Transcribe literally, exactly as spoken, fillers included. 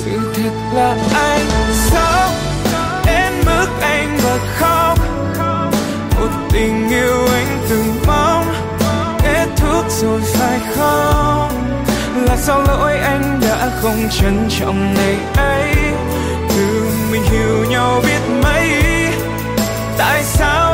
sự thật là anh sốc đến mức anh bật khóc. Một tình yêu anh từng mong kết thúc rồi phải không? Là sao lỗi anh đã không trân trọng ngày ấy, từ mình hiểu nhau biết mấy, tại sao